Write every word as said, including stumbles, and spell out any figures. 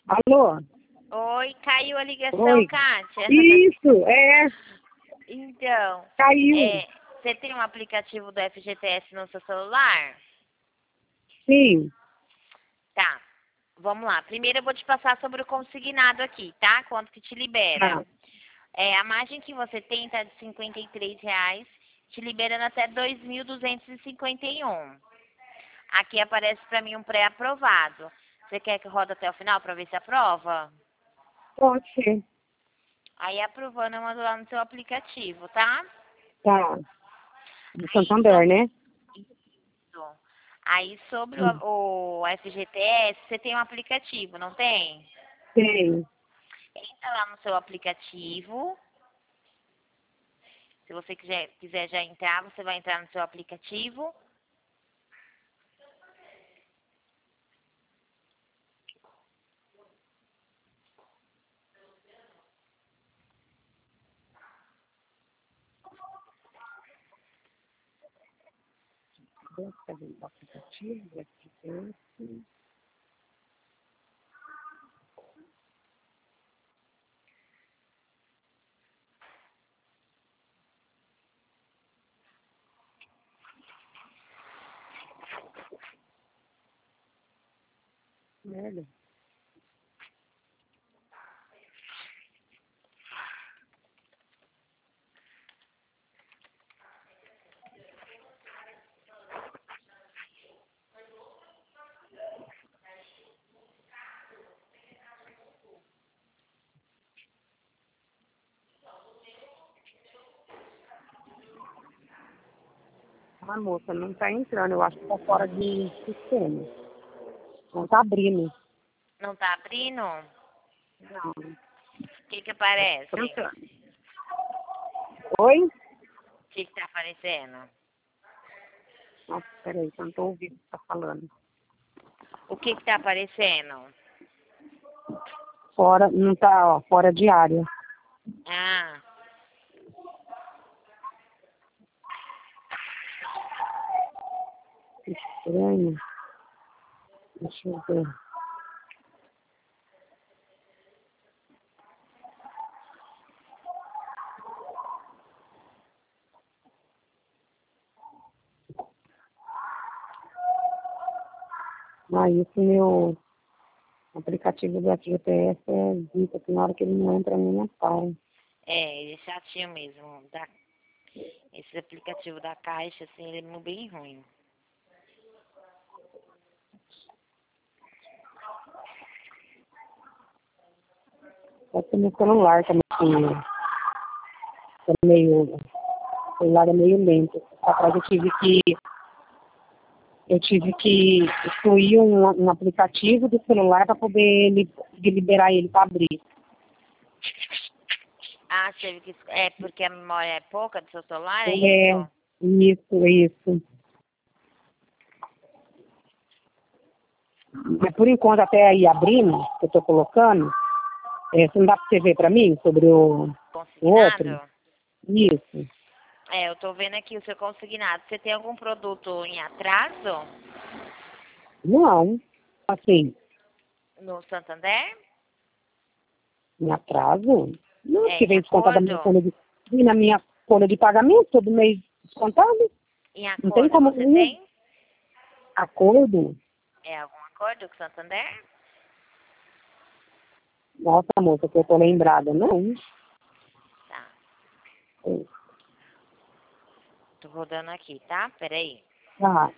Alô? Oi, caiu a ligação, Oi. Kátia. Isso, é. Então, Caiu. é, você tem um aplicativo do F G T S no seu celular? Sim. Tá, vamos lá. Primeiro eu vou te passar sobre o consignado aqui, tá? Quanto que te libera. Tá. É, a margem que você tem tá de cinquenta e três reais, te liberando até dois mil duzentos e cinquenta e um. Aqui aparece pra mim um pré-aprovado. Você quer que roda até o final pra ver se aprova? Pode ser. Aí aprovando eu mando lá no seu aplicativo, tá? Tá. Do Aí, Santander, sobre né? isso. Aí sobre Hum. o, o F G T S, você tem um aplicativo, não tem? Tem. Entra lá no seu aplicativo. Se você quiser, quiser já entrar, você vai entrar no seu aplicativo. Cadê o aplicativo? F G T S. Merda. Ah, moça, não tá entrando. Eu acho que tá fora de sistema. Não tá abrindo. Não tá abrindo? Não. O que que aparece? Trancando. Oi? O que que tá aparecendo? Nossa, peraí, que eu não tô ouvindo o que tá falando. O que que tá aparecendo? Fora, não tá, ó, fora de área. Ah, Que estranho. Deixa eu ver. Ah, esse meu aplicativo do F G T S é zica, que na hora que ele não entra nem na pau. é, ele é chatinho mesmo. Da, esse aplicativo da Caixa, assim, ele é bem ruim. Pode ser meu celular também, que é meio, o celular é meio lento. Atrás eu tive que, eu tive que excluir um, um aplicativo do celular para poder li, liberar ele para abrir. Ah, você teve que... É porque a memória é pouca do seu celular, é É, isso? isso, isso. Mas por enquanto, até aí abrindo, que eu tô colocando, é, você não dá para você ver para mim sobre o, o outro? Consignado? Isso. É, eu tô vendo aqui o seu consignado. Você tem algum produto em atraso Não. Assim, no Santander? em atraso? Não, É, porque em vem descontado da minha acordo? folha de, vem na minha folha de pagamento, todo mês descontado. Em Não tem acordo como você vir. tem? Acordo? É algum acordo com o Santander? Nossa, moça, que eu tô lembrada. Não. Tá. É. Tô rodando aqui, tá? Peraí. Ah,